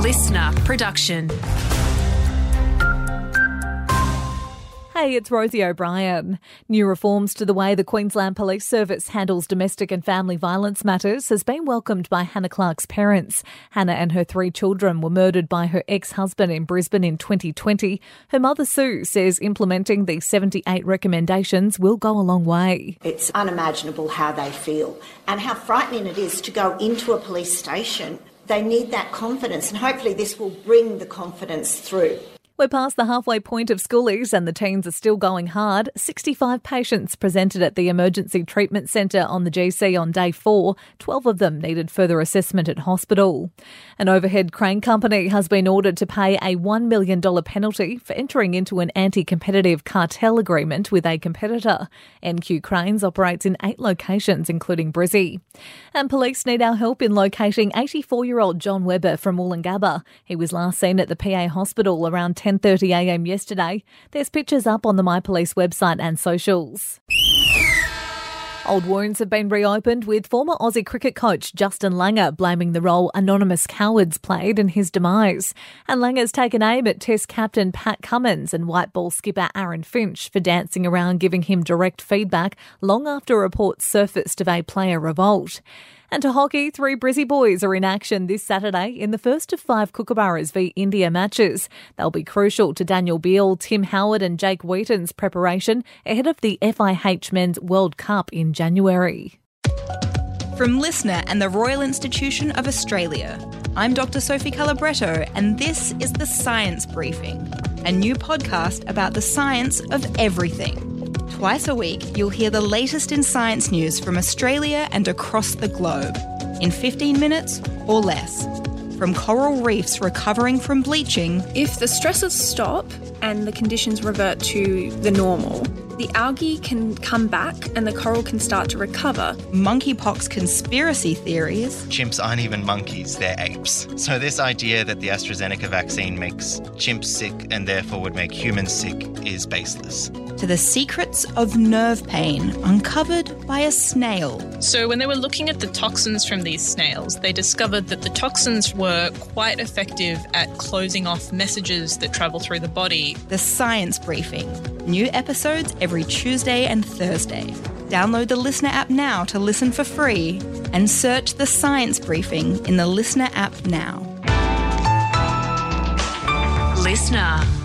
listener production. Hey, it's Rosie O'Brien. New reforms to the way the Queensland Police Service handles domestic and family violence matters has been welcomed by Hannah Clark's parents. Hannah and her 3 children were murdered by her ex-husband in Brisbane in 2020. Her mother, Sue, says implementing the 78 recommendations will go a long way. It's unimaginable how they feel and how frightening it is to go into a police station. They need that confidence, and hopefully this will bring the confidence through. We're past the halfway point of schoolies and the teens are still going hard. 65 patients presented at the Emergency Treatment Centre on the GC on day 4. 12 of them needed further assessment at hospital. An overhead crane company has been ordered to pay a $1 million penalty for entering into an anti-competitive cartel agreement with a competitor. NQ Cranes operates in 8 locations, including Brizzy. And police need our help in locating 84-year-old John Webber from Woolloongabba. He was last seen at the PA hospital around 10:30am yesterday. There's pictures up on the My Police website and socials. Old wounds have been reopened, with former Aussie cricket coach Justin Langer blaming the role anonymous cowards played in his demise. And Langer's taken aim at Test captain Pat Cummins and white ball skipper Aaron Finch for dancing around giving him direct feedback long after reports surfaced of a player revolt. And to hockey, 3 Brizzy boys are in action this Saturday in the first of 5 Kookaburras v India matches. They'll be crucial to Daniel Beale, Tim Howard and Jake Wheaton's preparation ahead of the FIH Men's World Cup in January. From Listener and the Royal Institution of Australia, I'm Dr. Sophie Calabretto, and this is The Science Briefing, a new podcast about the science of everything. Twice a week, you'll hear the latest in science news from Australia and across the globe, in 15 minutes or less. From coral reefs recovering from bleaching. If the stresses stop and the conditions revert to the normal, the algae can come back and the coral can start to recover. Monkeypox conspiracy theories. Chimps aren't even monkeys, they're apes. So this idea that the AstraZeneca vaccine makes chimps sick and therefore would make humans sick is baseless. To the secrets of nerve pain uncovered by a snail. So when they were looking at the toxins from these snails, they discovered that the toxins were quite effective at closing off messages that travel through the body. The Science Briefing. New episodes every Tuesday and Thursday. Download the Listener app now to listen for free and search The Science Briefing in the Listener app now. Listener.